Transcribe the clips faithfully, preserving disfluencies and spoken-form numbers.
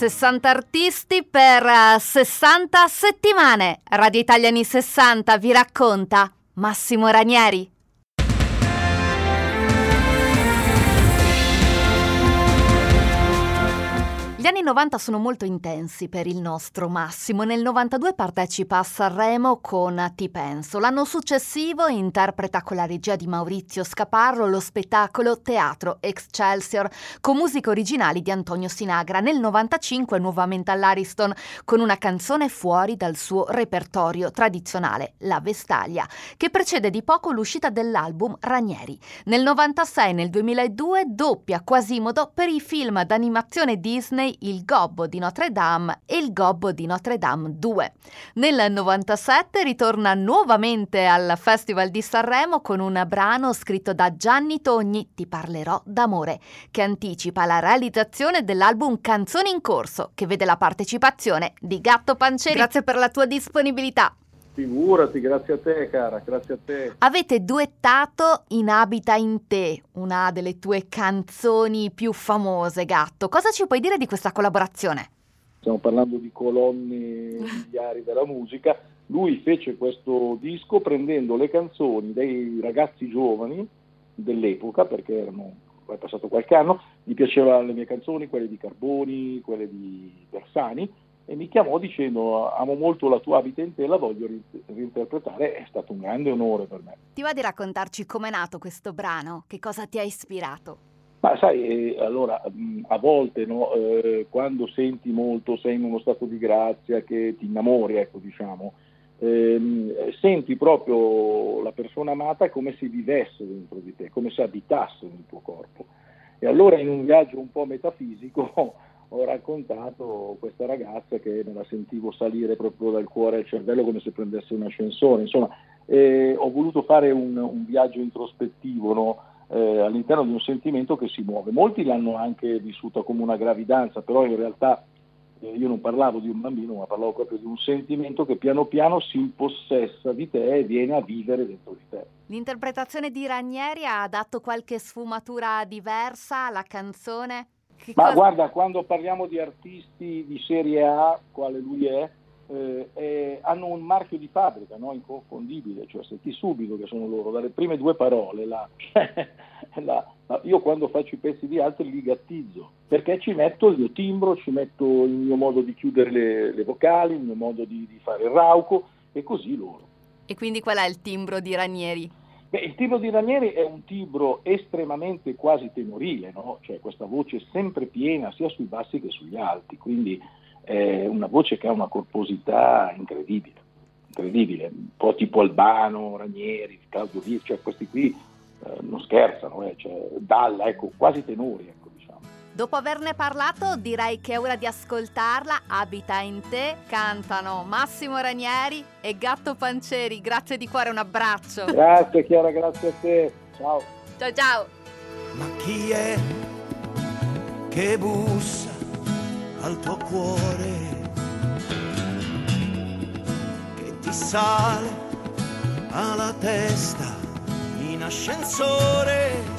sessanta artisti per uh, sessanta settimane. Radio Italia anni sessanta vi racconta Massimo Ranieri. Gli anni novanta sono molto intensi per il nostro Massimo. Nel novantadue partecipa a Sanremo con Ti penso. L'anno successivo interpreta con la regia di Maurizio Scaparro lo spettacolo Teatro Excelsior con musiche originali di Antonio Sinagra. Nel novantacinque nuovamente all'Ariston con una canzone fuori dal suo repertorio tradizionale, La Vestaglia, che precede di poco l'uscita dell'album Ranieri. Nel novantasei e nel duemiladue doppia Quasimodo per i film d'animazione Disney Il Gobbo di Notre Dame e Il Gobbo di Notre Dame due. Nel novantasette ritorna nuovamente al Festival di Sanremo con un brano scritto da Gianni Togni, Ti parlerò d'amore, che anticipa la realizzazione dell'album Canzoni in corso, che vede la partecipazione di Gatto Panceri. Grazie per la tua disponibilità. Figurati, grazie a te cara, grazie a te. Avete duettato in Abita in te, una delle tue canzoni più famose, Gatto. Cosa ci puoi dire di questa collaborazione? Stiamo parlando di colonne miliari della musica. Lui fece questo disco prendendo le canzoni dei ragazzi giovani dell'epoca, perché erano, è passato qualche anno, gli piacevano le mie canzoni, quelle di Carboni, quelle di Bersani, e mi chiamò dicendo: amo molto la tua Abita in te, la voglio reinterpretare. È stato un grande onore per me. Ti va di raccontarci com'è nato questo brano? Che cosa ti ha ispirato? Ma sai, eh, allora, a volte no, eh, quando senti molto, sei in uno stato di grazia che ti innamori, ecco, diciamo, ehm, senti proprio la persona amata come se vivesse dentro di te, come se abitasse nel tuo corpo. E allora, in un viaggio un po' metafisico, ho raccontato questa ragazza che me la sentivo salire proprio dal cuore al cervello come se prendesse un ascensore. Insomma, eh, ho voluto fare un, un viaggio introspettivo, no? eh, all'interno di un sentimento che si muove. Molti l'hanno anche vissuta come una gravidanza, però in realtà eh, io non parlavo di un bambino, ma parlavo proprio di un sentimento che piano piano si impossessa di te e viene a vivere dentro di te. L'interpretazione di Ranieri ha dato qualche sfumatura diversa alla canzone? Che Ma cosa... guarda, quando parliamo di artisti di serie A, quale lui è, eh, eh, hanno un marchio di fabbrica, no? Inconfondibile, cioè senti subito che sono loro, dalle prime due parole. La, la, la, io quando faccio i pezzi di altri li gattizzo, perché ci metto il mio timbro, ci metto il mio modo di chiudere le, le vocali, il mio modo di, di fare il rauco, e così loro. E quindi qual è il timbro di Ranieri? Beh, il timbro di Ranieri è un timbro estremamente quasi tenorile, no? Cioè questa voce sempre piena sia sui bassi che sugli alti, quindi è una voce che ha una corposità incredibile, incredibile, un po' tipo Albano, Ranieri, Claudio Via, cioè questi qui eh, non scherzano, eh? Cioè, Dalla, ecco, quasi tenori, ecco, diciamo. Dopo averne parlato, direi che è ora di ascoltarla. Abita in te, cantano Massimo Ranieri e Gatto Panceri. Grazie di cuore, un abbraccio. Grazie Chiara, grazie a te. Ciao. Ciao ciao. Ma chi è che bussa al tuo cuore, che ti sale alla testa in ascensore,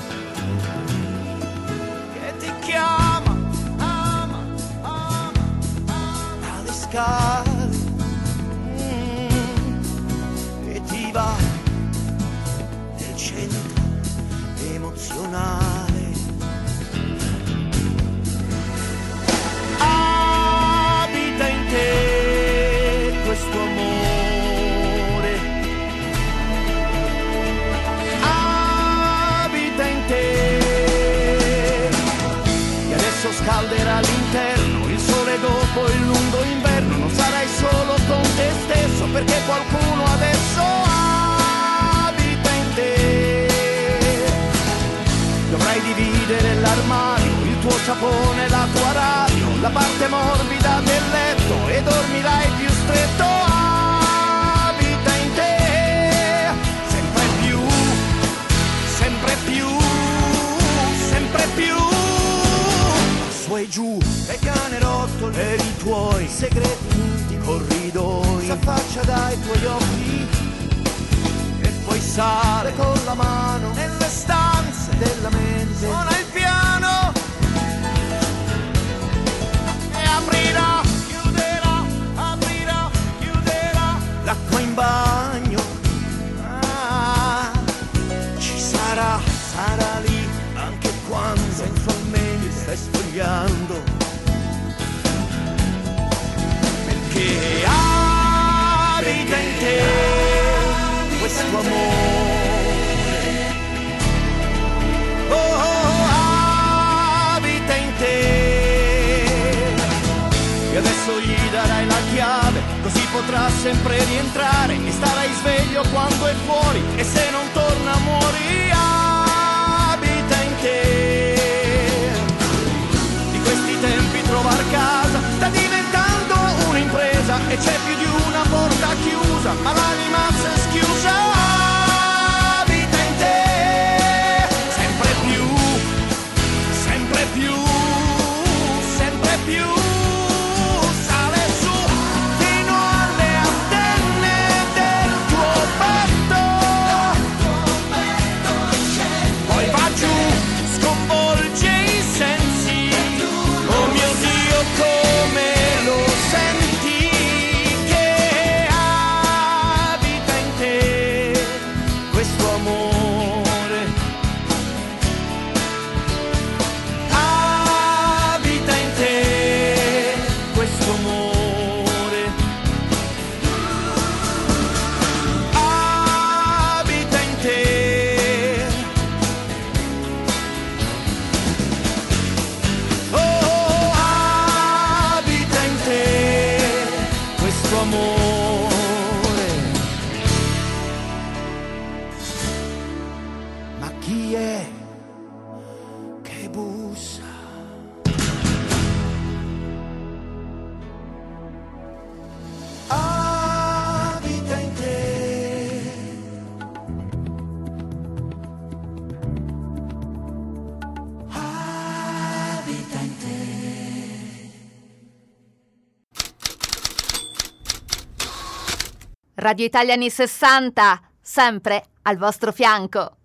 ti chiama, ama, ama, ama alle scale, mm, e ti va nel centro emozionale. Abita in te questo amore, abita in te. Scalderà all'interno il sole dopo il lungo inverno. Non sarai solo con te stesso, perché qualcuno adesso abita in te. Dovrai dividere l'armadio, il tuo sapone, la tua radio, la parte morbida del letto, e dormirai più stretto. Abita in te, sempre più, sempre più, sempre più. E giù, e canerottoli e i tuoi segreti intimi, corridoi, s'affaccia dai tuoi occhi, e poi sale con la mano nelle stanze della mente, suona il piano cambiando, perché abita in te questo amore. Oh, oh, abita in te. E adesso gli darai la chiave, così potrà sempre rientrare e starai sveglio quando è fuori, e se non torna muori. Abita in te. Di questi tempi trovar casa sta diventando un'impresa, e c'è più di una porta chiusa, ma l'anima si schiusa. Abita in te, sempre più, sempre più, sempre più. Sale su fino alle antenne del tuo petto, poi va giù, sconvolge i sensi. Oh mio Dio, come lo senti che abita in te questo amore. Abita in te questo amore. Abita in te. Oh, abita in te questo amore. Ma chi è che bussa? Abita in te. Abita in te. Radio Italia anni sessanta, sempre al vostro fianco.